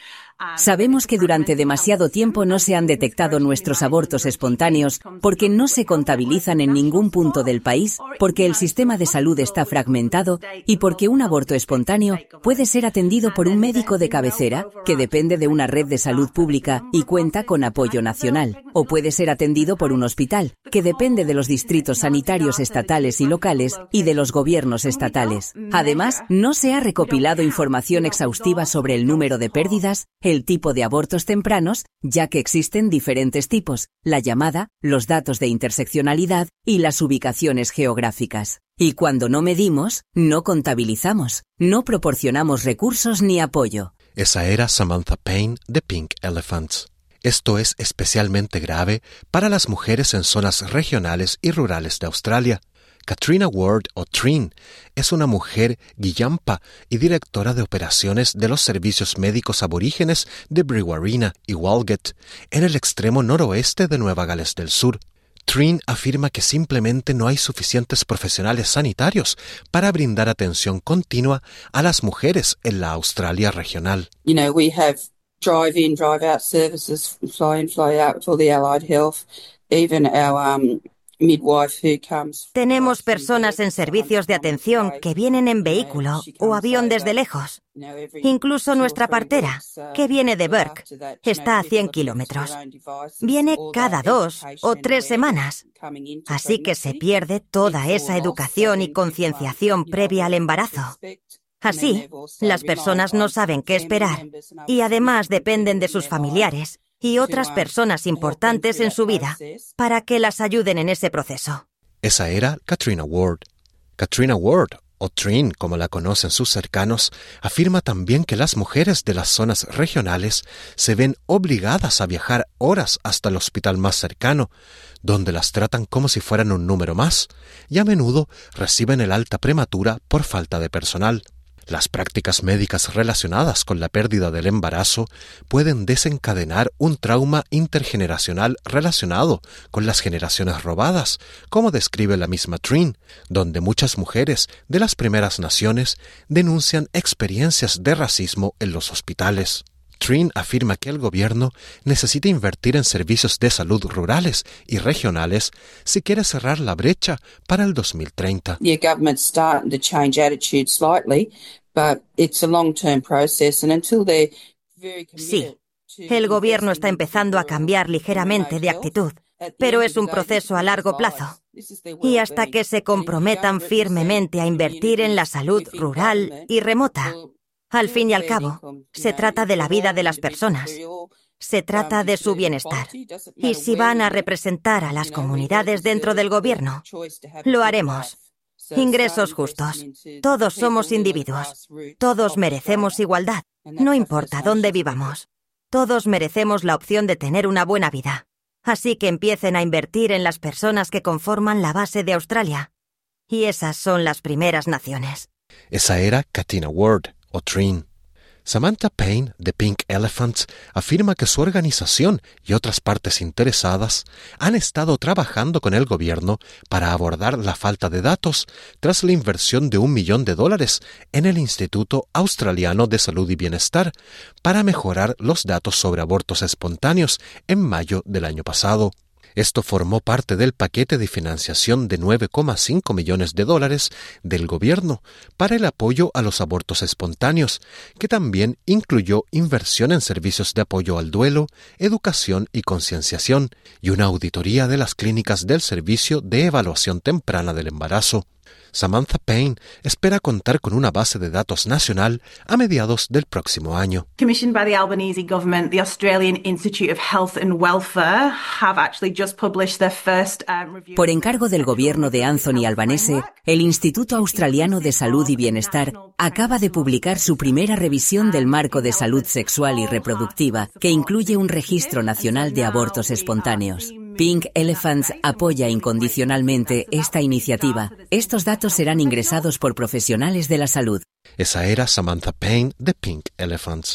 Sabemos que durante demasiado tiempo no se han detectado nuestros abortos espontáneos porque no se contabilizan en ningún punto del país, porque el sistema de salud está fragmentado y porque un aborto espontáneo puede ser atendido por un médico de cabecera que depende de una red de salud pública y cuenta con apoyo nacional, o puede ser atendido por un hospital que depende de los distritos sanitarios estatales y locales y de los gobiernos estatales. Además, no se ha recopilado información exhaustiva sobre el número de pérdidas, el tipo de abortos tempranos, ya que existen diferentes tipos, la llamada, los datos de interseccionalidad y las ubicaciones geográficas. Y cuando no medimos, no contabilizamos, no proporcionamos recursos ni apoyo. Esa era Samantha Payne de Pink Elephants. Esto es especialmente grave para las mujeres en zonas regionales y rurales de Australia. Katrina Ward, o Trin, es una mujer guiyampa y directora de operaciones de los servicios médicos aborígenes de Brewarrina y Walgett, en el extremo noroeste de Nueva Gales del Sur. Trin afirma que simplemente no hay suficientes profesionales sanitarios para brindar atención continua a las mujeres en la Australia regional. You know, we have drive-in, drive-out services, fly-in, fly-out for the allied health, even our um, midwife who comes. Tenemos personas en servicios de atención que vienen en vehículo o avión desde lejos. Incluso nuestra partera, que viene de Burke, está a cien kilómetros. Viene cada dos o tres semanas. Así que se pierde toda esa educación y concienciación previa al embarazo. Así, las personas no saben qué esperar y además dependen de sus familiares y otras personas importantes en su vida para que las ayuden en ese proceso. Esa era Katrina Ward. Katrina Ward, o Trin como la conocen sus cercanos, afirma también que las mujeres de las zonas regionales se ven obligadas a viajar horas hasta el hospital más cercano, donde las tratan como si fueran un número más, y a menudo reciben el alta prematura por falta de personal. Las prácticas médicas relacionadas con la pérdida del embarazo pueden desencadenar un trauma intergeneracional relacionado con las generaciones robadas, como describe la misma Trin, donde muchas mujeres de las primeras naciones denuncian experiencias de racismo en los hospitales. Trin afirma que el gobierno necesita invertir en servicios de salud rurales y regionales si quiere cerrar la brecha para el dos mil treinta. The government's starting to change attitude slightly, but it's a long-term process and until they're very committed. Sí, el gobierno está empezando a cambiar ligeramente de actitud, pero es un proceso a largo plazo. Y hasta que se comprometan firmemente a invertir en la salud rural y remota, al fin y al cabo, se trata de la vida de las personas. Se trata de su bienestar. Y si van a representar a las comunidades dentro del gobierno, lo haremos. Ingresos justos. Todos somos individuos. Todos merecemos igualdad. No importa dónde vivamos. Todos merecemos la opción de tener una buena vida. Así que empiecen a invertir en las personas que conforman la base de Australia. Y esas son las primeras naciones. Esa era Katrina Ward, o Trin. Samantha Payne, de Pink Elephants, afirma que su organización y otras partes interesadas han estado trabajando con el gobierno para abordar la falta de datos tras la inversión de un millón de dólares en el Instituto Australiano de Salud y Bienestar para mejorar los datos sobre abortos espontáneos en mayo del año pasado. Esto formó parte del paquete de financiación de nueve coma cinco millones de dólares del gobierno para el apoyo a los abortos espontáneos, que también incluyó inversión en servicios de apoyo al duelo, educación y concienciación, y una auditoría de las clínicas del Servicio de Evaluación Temprana del Embarazo. Samantha Payne espera contar con una base de datos nacional a mediados del próximo año. Commissioned by the Albanese government, the Australian Institute of Health and Welfare have actually just published their first um, review. Por encargo del gobierno de Anthony Albanese, el Instituto Australiano de Salud y Bienestar acaba de publicar su primera revisión del marco de salud sexual y reproductiva, que incluye un registro nacional de abortos espontáneos. Pink Elephants apoya incondicionalmente esta iniciativa. Estos datos serán ingresados por profesionales de la salud. Esa era Samantha Payne de Pink Elephants.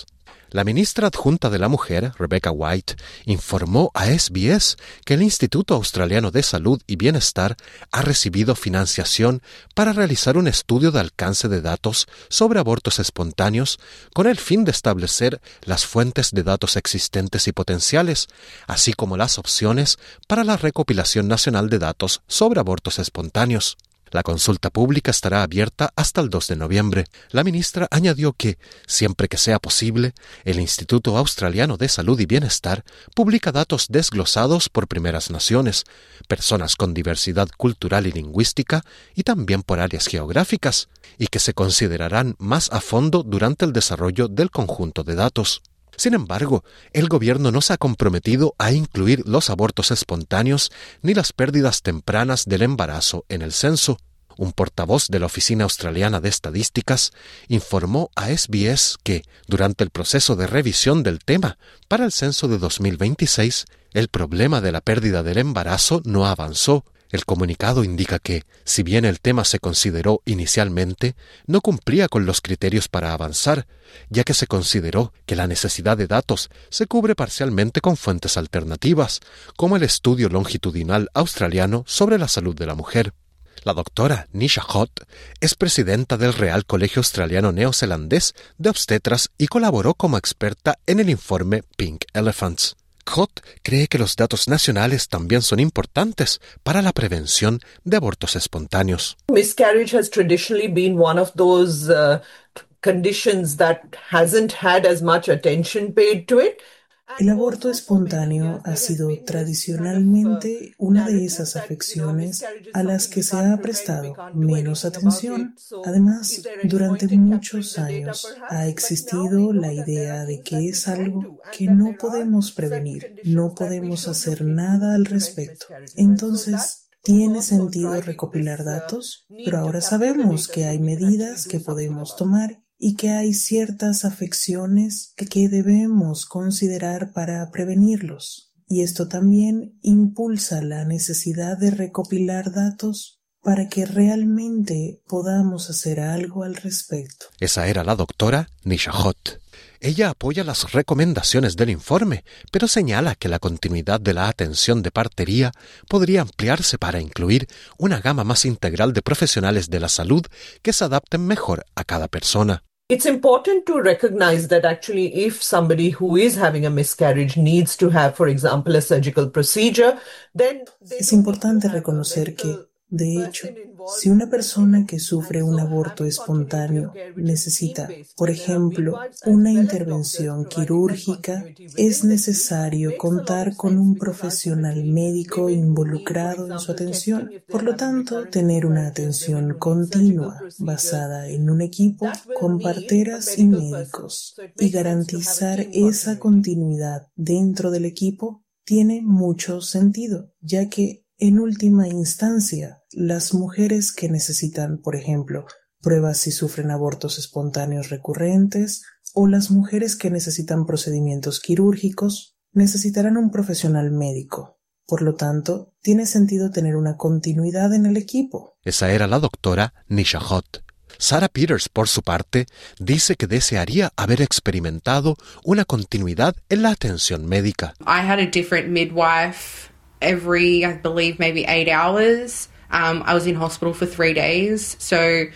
La ministra adjunta de la Mujer, Rebecca White, informó a S B S que el Instituto Australiano de Salud y Bienestar ha recibido financiación para realizar un estudio de alcance de datos sobre abortos espontáneos con el fin de establecer las fuentes de datos existentes y potenciales, así como las opciones para la recopilación nacional de datos sobre abortos espontáneos. La consulta pública estará abierta hasta el dos de noviembre. La ministra añadió que, siempre que sea posible, el Instituto Australiano de Salud y Bienestar publica datos desglosados por Primeras Naciones, personas con diversidad cultural y lingüística y también por áreas geográficas, y que se considerarán más a fondo durante el desarrollo del conjunto de datos. Sin embargo, el gobierno no se ha comprometido a incluir los abortos espontáneos ni las pérdidas tempranas del embarazo en el censo. Un portavoz de la Oficina Australiana de Estadísticas informó a S B S que, durante el proceso de revisión del tema para el censo de dos mil veintiséis, el problema de la pérdida del embarazo no avanzó. El comunicado indica que, si bien el tema se consideró inicialmente, no cumplía con los criterios para avanzar, ya que se consideró que la necesidad de datos se cubre parcialmente con fuentes alternativas, como el estudio longitudinal australiano sobre la salud de la mujer. La doctora Nisha Hott es presidenta del Real Colegio Australiano Neozelandés de Obstetras y colaboró como experta en el informe Pink Elephants. Hott cree que los datos nacionales también son importantes para la prevención de abortos espontáneos. Miscarriage has traditionally been one of those uh, conditions that hasn't had as much attention paid to it. El aborto espontáneo ha sido tradicionalmente una de esas afecciones a las que se ha prestado menos atención. Además, durante muchos años ha existido la idea de que es algo que no podemos prevenir, no podemos hacer nada al respecto. Entonces, ¿tiene sentido recopilar datos? Pero ahora sabemos que hay medidas que podemos tomar y que hay ciertas afecciones que, que debemos considerar para prevenirlos. Y esto también impulsa la necesidad de recopilar datos para que realmente podamos hacer algo al respecto. Esa era la doctora Nisha Hott. Ella apoya las recomendaciones del informe, pero señala que la continuidad de la atención de partería podría ampliarse para incluir una gama más integral de profesionales de la salud que se adapten mejor a cada persona. It's important to recognize that actually if somebody who is having a miscarriage needs to have, for example, a surgical procedure, then... Es importante reconocer que, de hecho, si una persona que sufre un aborto espontáneo necesita, por ejemplo, una intervención quirúrgica, es necesario contar con un profesional médico involucrado en su atención. Por lo tanto, tener una atención continua basada en un equipo con parteras y médicos y garantizar esa continuidad dentro del equipo tiene mucho sentido, ya que en última instancia, las mujeres que necesitan, por ejemplo, pruebas si sufren abortos espontáneos recurrentes o las mujeres que necesitan procedimientos quirúrgicos necesitarán un profesional médico. Por lo tanto, tiene sentido tener una continuidad en el equipo. Esa era la doctora Nisha Hott. Sarah Peters, por su parte, dice que desearía haber experimentado una continuidad en la atención médica. I had a different midwife every, I believe, maybe eight hours. Um, I was in hospital for three days, so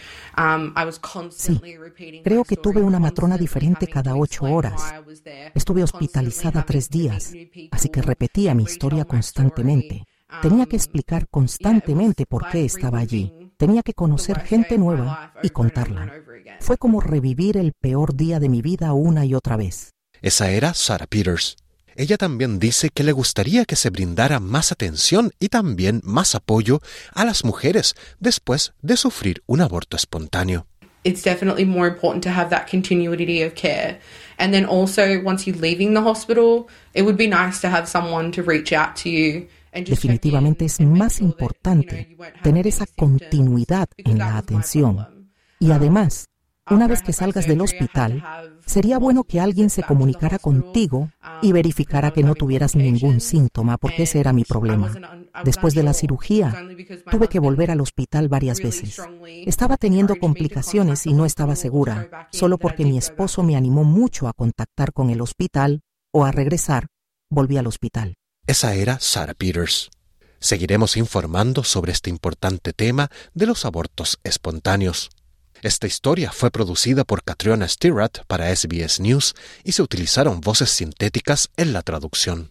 um, I was constantly repeating. Sí, creo que tuve una matrona diferente cada ocho horas. Estuve hospitalizada tres días, así que repetía mi historia constantemente. Tenía que explicar constantemente por qué estaba allí. Tenía que conocer gente nueva y contarla. Fue como revivir el peor día de mi vida una y otra vez. Esa era Sarah Peters. Ella también dice que le gustaría que se brindara más atención y también más apoyo a las mujeres después de sufrir un aborto espontáneo. It's definitely more important to have that continuity of care. And then also, once you're leaving the hospital, it would be nice to have someone to reach out to you. Definitivamente es más importante tener esa continuidad en la atención. Y además, Una vez que salgas del hospital, sería bueno que alguien se comunicara contigo y verificara que no tuvieras ningún síntoma, porque ese era mi problema. Después de la cirugía, tuve que volver al hospital varias veces. Estaba teniendo complicaciones y no estaba segura, solo porque mi esposo me animó mucho a contactar con el hospital o a regresar, volví al hospital. Esa era Sarah Peters. Seguiremos informando sobre este importante tema de los abortos espontáneos. Esta historia fue producida por Catriona Stirratt para S B S News y se utilizaron voces sintéticas en la traducción.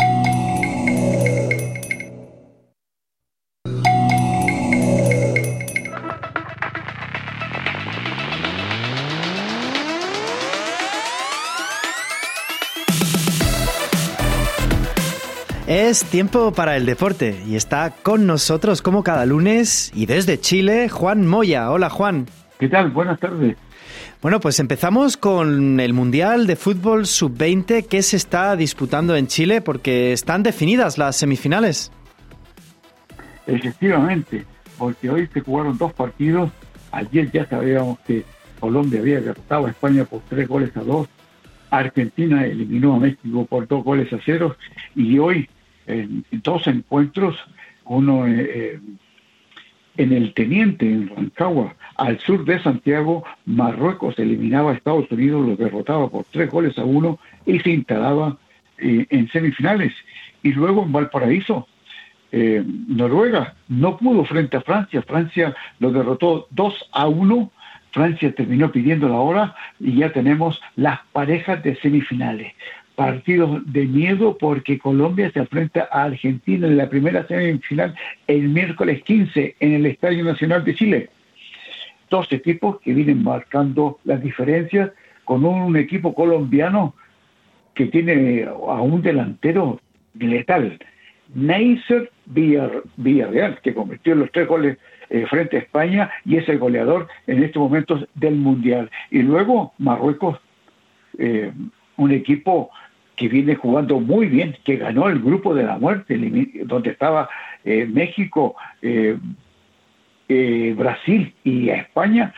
Es tiempo para el deporte y está con nosotros como cada lunes y desde Chile, Juan Moya. Hola, Juan. ¿Qué tal? Buenas tardes. Bueno, pues empezamos con el Mundial de Fútbol sub veinte que se está disputando en Chile porque están definidas las semifinales. Efectivamente, porque hoy se jugaron dos partidos. Ayer ya sabíamos que Colombia había derrotado a España por tres goles a dos. Argentina eliminó a México por dos goles a cero. Y hoy, en dos encuentros, uno eh, en el Teniente, en Rancagua, al sur de Santiago, Marruecos eliminaba a Estados Unidos, los derrotaba por tres goles a uno y se instalaba eh, en semifinales. Y luego en Valparaíso, eh, Noruega no pudo frente a Francia. Francia lo derrotó dos a uno. Francia terminó pidiendo la hora y ya tenemos las parejas de semifinales. Partidos de miedo porque Colombia se enfrenta a Argentina en la primera semifinal el miércoles quince en el Estadio Nacional de Chile. Dos equipos que vienen marcando las diferencias con un equipo colombiano que tiene a un delantero letal, Neisser Villarreal, que convirtió los tres goles eh, frente a España y es el goleador en estos momentos del Mundial. Y luego Marruecos, eh, un equipo que viene jugando muy bien, que ganó el grupo de la muerte, donde estaba eh, México, eh, eh, Brasil y España,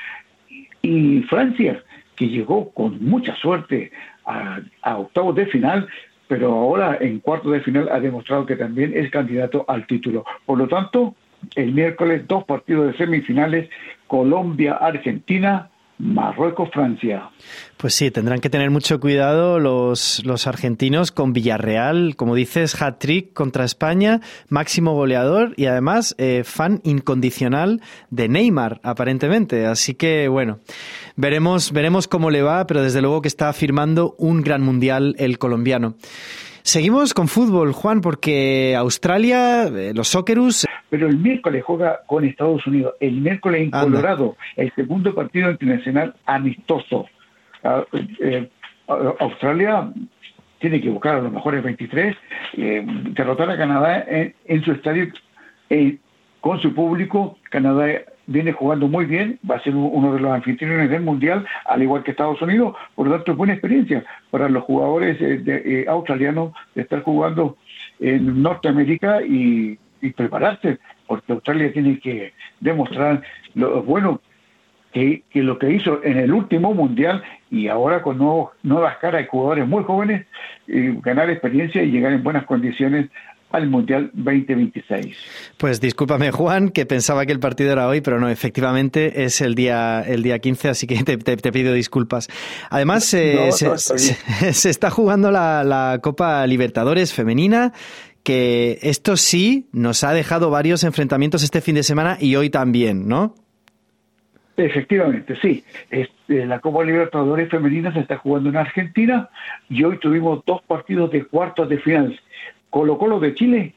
y Francia, que llegó con mucha suerte a, a octavos de final, pero ahora en cuartos de final ha demostrado que también es candidato al título. Por lo tanto, el miércoles dos partidos de semifinales, Colombia-Argentina, Marruecos-Francia. Pues sí, tendrán que tener mucho cuidado los, los argentinos con Villarreal, como dices, hat-trick contra España, máximo goleador y además eh, fan incondicional de Neymar, aparentemente. Así que, bueno, veremos, veremos cómo le va, pero desde luego que está firmando un gran mundial el colombiano. Seguimos con fútbol, Juan, porque Australia, eh, los Socceroos... Pero el miércoles juega con Estados Unidos, el miércoles en Anda. Colorado, el segundo partido internacional amistoso. Uh, eh, Australia tiene que buscar a los mejores veintitrés, eh, derrotar a Canadá en, en su estadio eh, con su público. Canadá viene jugando muy bien, va a ser uno de los anfitriones del Mundial, al igual que Estados Unidos, por lo tanto es buena experiencia para los jugadores eh, de, eh, australianos de estar jugando en Norteamérica y, y prepararse, porque Australia tiene que demostrar lo bueno que, que lo que hizo en el último Mundial y ahora con nuevos, nuevas caras de jugadores muy jóvenes, eh, ganar experiencia y llegar en buenas condiciones al Mundial veinte veintiséis. Pues discúlpame, Juan, que pensaba que el partido era hoy, pero no, efectivamente es el día el día quince, así que te, te, te pido disculpas. Además, eh, no, se, no, se, se está jugando la, la Copa Libertadores femenina, que esto sí nos ha dejado varios enfrentamientos este fin de semana y hoy también, ¿no? Efectivamente, sí. Este, la Copa Libertadores femenina se está jugando en Argentina y hoy tuvimos dos partidos de cuartos de final. Colo-Colo de Chile,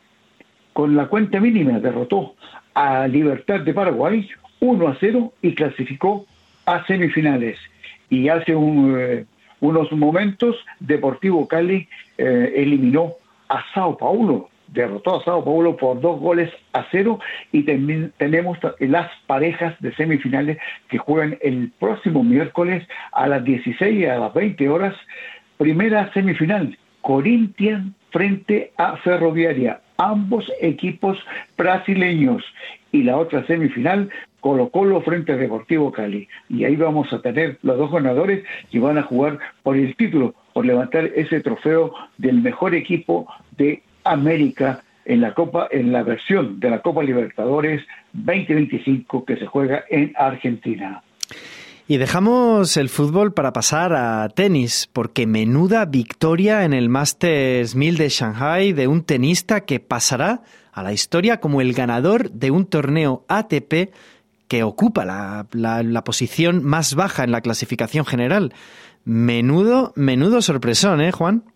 con la cuenta mínima, derrotó a Libertad de Paraguay uno a cero y clasificó a semifinales. Y hace un, eh, unos momentos, Deportivo Cali eh, eliminó a Sao Paulo, derrotó a Sao Paulo por dos goles a cero. Y también tenemos las parejas de semifinales que juegan el próximo miércoles a las dieciséis y a las veinte horas. Primera semifinal, Corinthians frente a Ferroviaria, ambos equipos brasileños. Y la otra semifinal, Colo-Colo frente a Deportivo Cali. Y ahí vamos a tener los dos ganadores que van a jugar por el título, por levantar ese trofeo del mejor equipo de América en la Copa, en la versión de la Copa Libertadores veinte veinticinco que se juega en Argentina. Y dejamos el fútbol para pasar a tenis, porque menuda victoria en el Masters mil de Shanghai de un tenista que pasará a la historia como el ganador de un torneo A T P que ocupa la, la, la posición más baja en la clasificación general. Menudo, menudo sorpresón, ¿eh, Juan?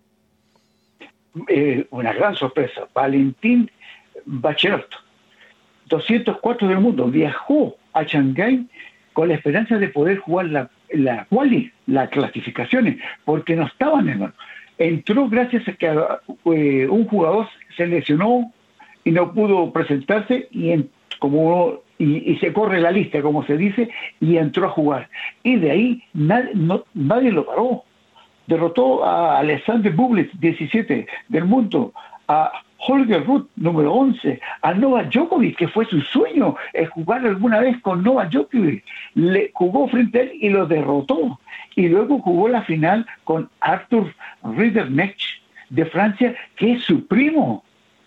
Eh, una gran sorpresa. Valentín Bachelot, doscientos cuatro del mundo, viajó a Shanghái con la esperanza de poder jugar la, la quali, las clasificaciones, porque no estaban en mano. Entró gracias a que eh, un jugador se lesionó y no pudo presentarse y en, como y, y se corre la lista, como se dice, y entró a jugar. Y de ahí nadie, no, nadie lo paró. Derrotó a Alexander Bublik, diecisiete del mundo, a Holger Rune, número once, a Novak Djokovic, que fue su sueño, es jugar alguna vez con Novak Djokovic. Le jugó frente a él y lo derrotó. Y luego jugó la final con Arthur Ridderknecht de Francia, que es su primo.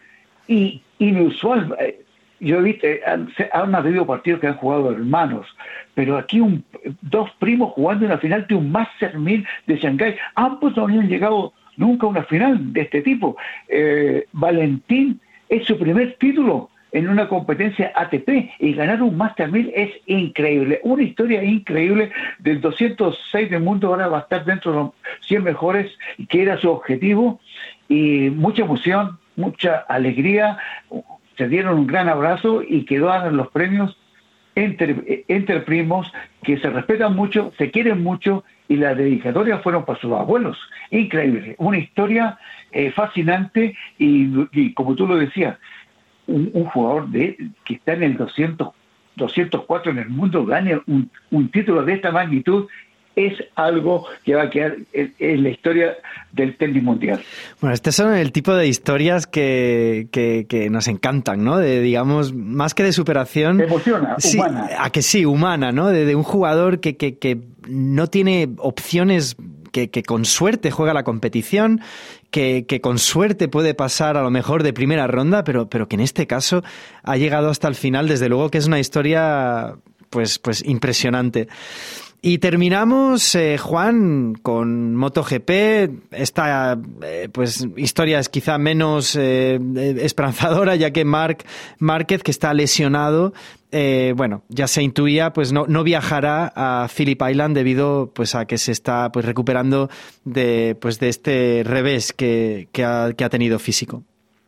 Y inusual. Yo he visto, han, han habido partidos que han jugado hermanos, pero aquí un, dos primos jugando en la final de un Master mil de Shanghái. Ambos no habían llegado nunca a una final de este tipo. Eh, Valentín es su primer título en una competencia A T P y ganar un Master mil es increíble. Una historia increíble. Del doscientos seis del mundo ahora va a estar dentro de los cien mejores, que era su objetivo, y mucha emoción, mucha alegría. Se dieron un gran abrazo y quedaron los premios entre, entre primos que se respetan mucho, se quieren mucho, y las dedicatorias fueron para sus abuelos. Increíble, una historia eh, fascinante y, y como tú lo decías, un, un jugador de que está en el doscientos, doscientos cuatro en el mundo gane un, un título de esta magnitud. Es algo que va a quedar en, en la historia del tenis mundial. Bueno, este son el tipo de historias que, que, que nos encantan, ¿no? De, digamos, más que de superación. Te emociona, sí, humana. A que sí, humana, ¿no? De, de un jugador que, que, que no tiene opciones, que, que con suerte juega la competición, que, que con suerte puede pasar a lo mejor de primera ronda, pero, pero que en este caso ha llegado hasta el final. Desde luego que es una historia, pues, pues impresionante. Y terminamos, eh, Juan, con MotoGP. Esta eh, pues historia es quizá menos eh, esperanzadora, ya que Marc Márquez, que está lesionado, eh, bueno, ya se intuía, pues no, no viajará a Phillip Island debido pues a que se está pues recuperando de pues de este revés que, que, ha, que ha tenido físico.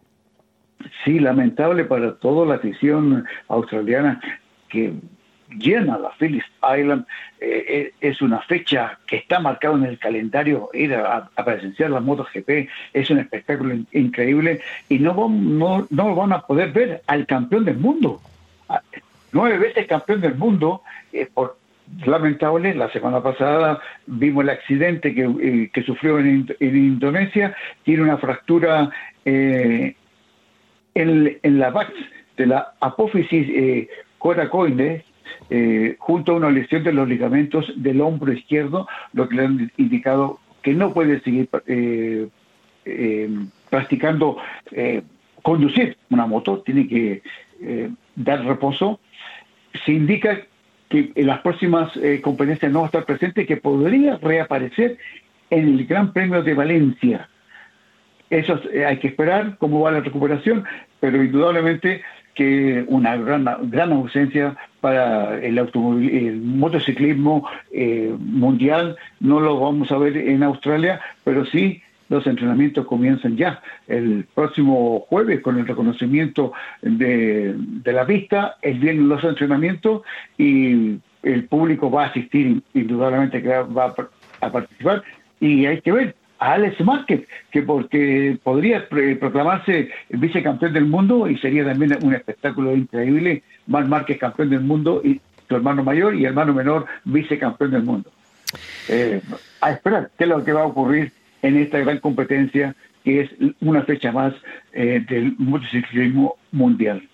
Sí, lamentable para toda la afición australiana que llena la Phillip Island. Eh, es una fecha que está marcada en el calendario. Ir a, a presenciar la MotoGP es un espectáculo in, increíble, y no, no, no van a poder ver al campeón del mundo, nueve veces campeón del mundo. Eh, por lamentable, la semana pasada vimos el accidente que, eh, que sufrió en, en Indonesia. Tiene una fractura eh, en, en la base de la apófisis eh, coracoide, Eh, junto a una lesión de los ligamentos del hombro izquierdo, lo que le han indicado que no puede seguir eh, eh, practicando eh, conducir una moto, tiene que eh, dar reposo. Se indica que en las próximas eh, competencias no va a estar presente, que podría reaparecer en el Gran Premio de Valencia. Eso eh, hay que esperar cómo va la recuperación, pero indudablemente que una gran, gran ausencia para el automóvil, el motociclismo eh, mundial. No lo vamos a ver en Australia, pero sí los entrenamientos comienzan ya el próximo jueves con el reconocimiento de, de la pista. El viernes los entrenamientos, y el público va a asistir, indudablemente que va a participar, y hay que ver a Alex Márquez, que porque podría proclamarse vicecampeón del mundo, y sería también un espectáculo increíble. Marc Márquez campeón del mundo, y su hermano mayor y hermano menor vicecampeón del mundo. Eh, a esperar qué es lo que va a ocurrir en esta gran competencia, que es una fecha más eh, del motociclismo mundial.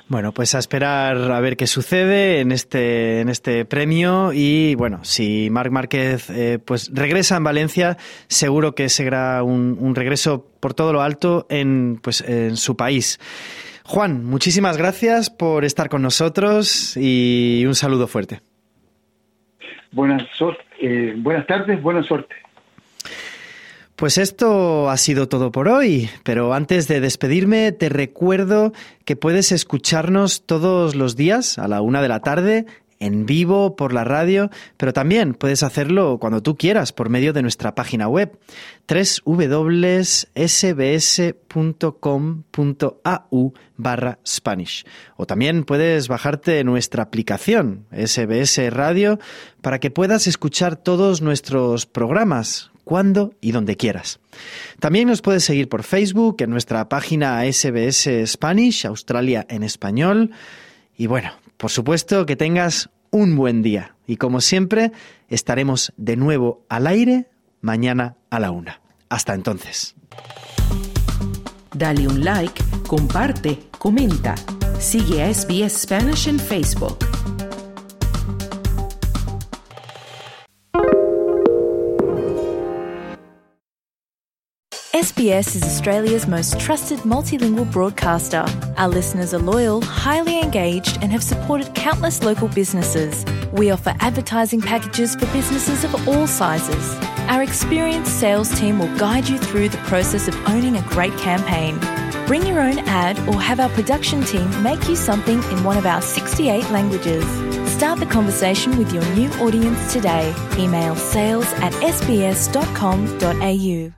Bueno, pues a esperar a ver qué sucede en este en este premio y bueno, si Marc Márquez eh, pues regresa en Valencia, seguro que será un, un regreso por todo lo alto en pues en su país. Juan, muchísimas gracias por estar con nosotros y un saludo fuerte. Buenas, eh, buenas tardes, buena suerte. Pues esto ha sido todo por hoy, pero antes de despedirme te recuerdo que puedes escucharnos todos los días a la una de la tarde en vivo por la radio, pero también puedes hacerlo cuando tú quieras por medio de nuestra página web doble u doble u doble u punto ese be ese punto com punto a u barra Spanish. O también puedes bajarte nuestra aplicación S B S Radio para que puedas escuchar todos nuestros programas cuando y donde quieras. También nos puedes seguir por Facebook en nuestra página S B S Spanish, Australia en español. Y bueno, por supuesto que tengas un buen día. Y como siempre, estaremos de nuevo al aire mañana a la una. Hasta entonces. Dale un like, comparte, comenta. Sigue a S B S Spanish en Facebook. S B S is Australia's most trusted multilingual broadcaster. Our listeners are loyal, highly engaged, and have supported countless local businesses. We offer advertising packages for businesses of all sizes. Our experienced sales team will guide you through the process of owning a great campaign. Bring your own ad or have our production team make you something in one of our sixty-eight languages. Start the conversation with your new audience today. Email sales at s b s dot com dot a u.